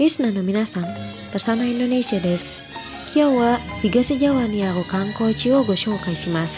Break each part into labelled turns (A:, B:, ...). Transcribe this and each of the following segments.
A: リスナーの皆さん、パソナインドネシアです。今日は東ジャワにある観光地をご紹介します。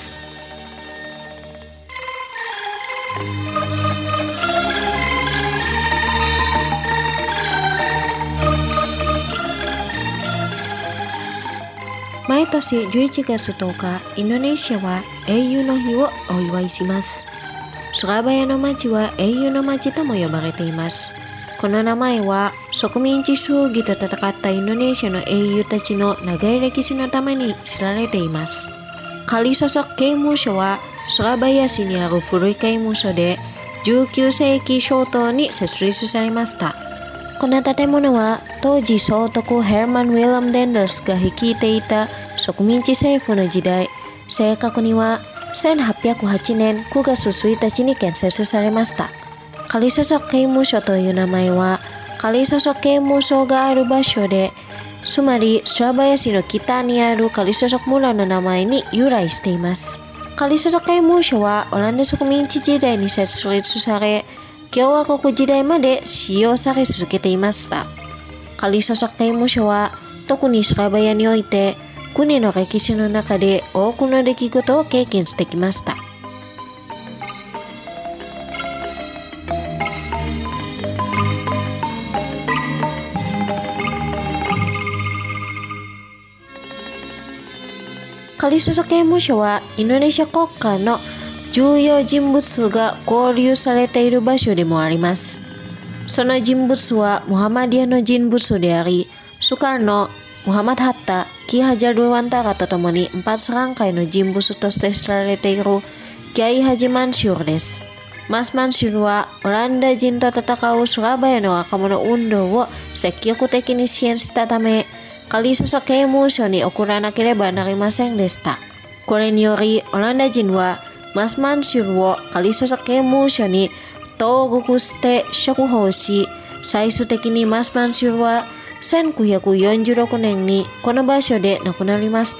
A: 毎年11月10日、インドネシアは英雄の日をお祝いします。スラバヤの町は英雄の町とも呼ばれています。この名前は植民地主義と戦ったインドネシアの英雄たちの長い歴史のために知られています。カリソソク刑務所はスラバヤ市にある古い刑務所で19世紀初頭に設立されました。この建物は当時総督ヘルマン・ウィラム・デンダルスが率いていた植民地政府の時代、正確には1808年9月1日に建設されました。カリソソク刑務所という名前はカリソソク刑務所がある場所で、つまりスラバヤ市の北にあるカリソソク村の名前に由来しています。カリソソク刑務所はオランダ植民地時代に設立され、共和国時代まで使用され続けていました。カリソソク刑務所は特にスラバヤにおいて国の歴史の中で多くの出来事を経験してきました。カリソソク刑務所はインドネシア国家の重要人物が拘留されている場所でもあります。その人物はムハマディアの人物であり、ソカルノ、ムハマド・ハッタ、キハジャル・ワンタラとともに4段階の人物として知られているキャイ・ハジ・マンシュールです。マンシュールはオランダ人と戦うスラバヤの若者運動を積極的に支援したため、カリソソク刑務所に送らなければなりませんでした。これによりオランダ人はマンシュールをカリソソク刑務所に投獄して釈放し、最終的にマンシュールは1946年にこの場所で亡くなりました。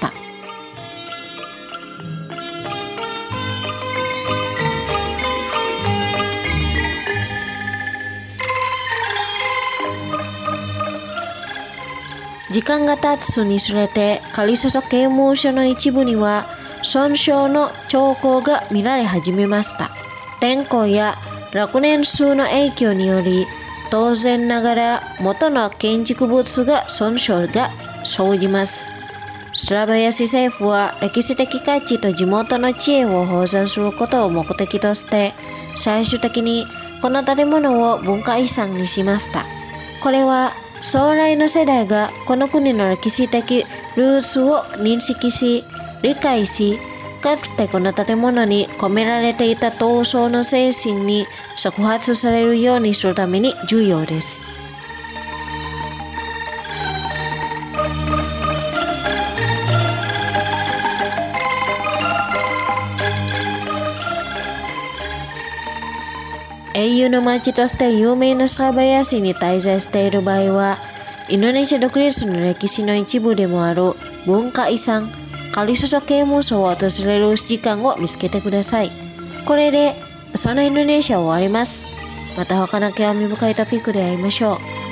A: 時間が経つにつれてカリソソク刑務所の一部には損傷の兆候が見られ始めました。天候や落年数の影響により、当然ながら元の建築物が損傷が生じます。スラバヤ市政府は歴史的価値と地元の知恵を保存することを目的として、最終的にこの建物を文化遺産にしました。これは将来の世代がこの国の歴史的ルーツを認識し、理解し、かつてこの建物に込められていた闘争の精神に触発されるようにするために重要です。英雄の町として有名なスラバヤ市に滞在している場合は、インドネシア独立の歴史の一部でもある文化遺産カリソソク刑務所を訪れる時間を見つけてください。これでそのインドネシアを終わります。また他の興味深いトピックで会いましょう。